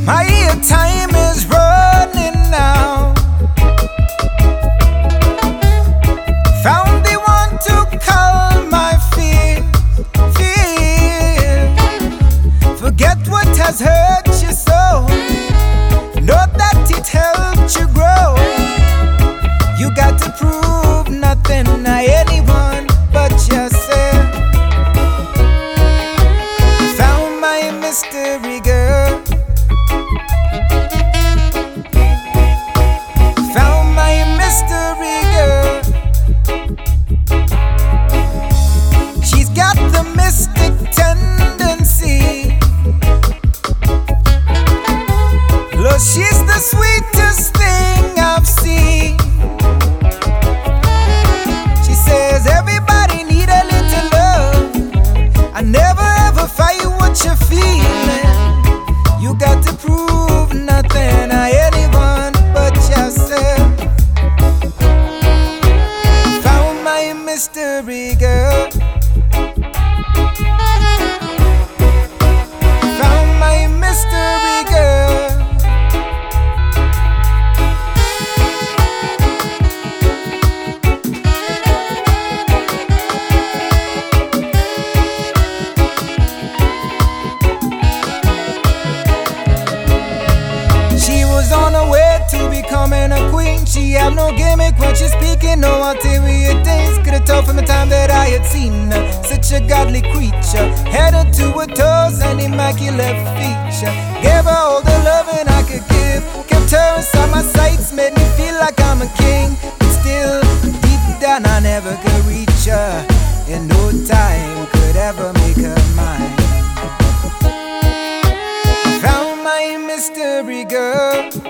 My time is running now. Found the one to calm my fear. Forget what has hurt you so. Know that it helped you grow. You got to prove nothing to anyone but yourself. Found my mystery girl. Found my mystery girl. She's got the mystic tendency. Lord, she's the sweetest thing I've seen. She says everybody need a little love. I never ever fight what you're feeling. You got to prove nothing to anyone but yourself. Found my mystery girl. Found my mystery girl. She was on her way to becoming a queen. She had no gimmick when she's speaking, no ulterior things. Could've told from the time that I had seen her. Such a godly creature, headed to her toes, an immaculate feature. Gave her all the loving I could give. Kept her inside my sights, made me feel like I'm a king. But still, deep down I never could reach her. In no time could ever make her mine. Found my mystery girl.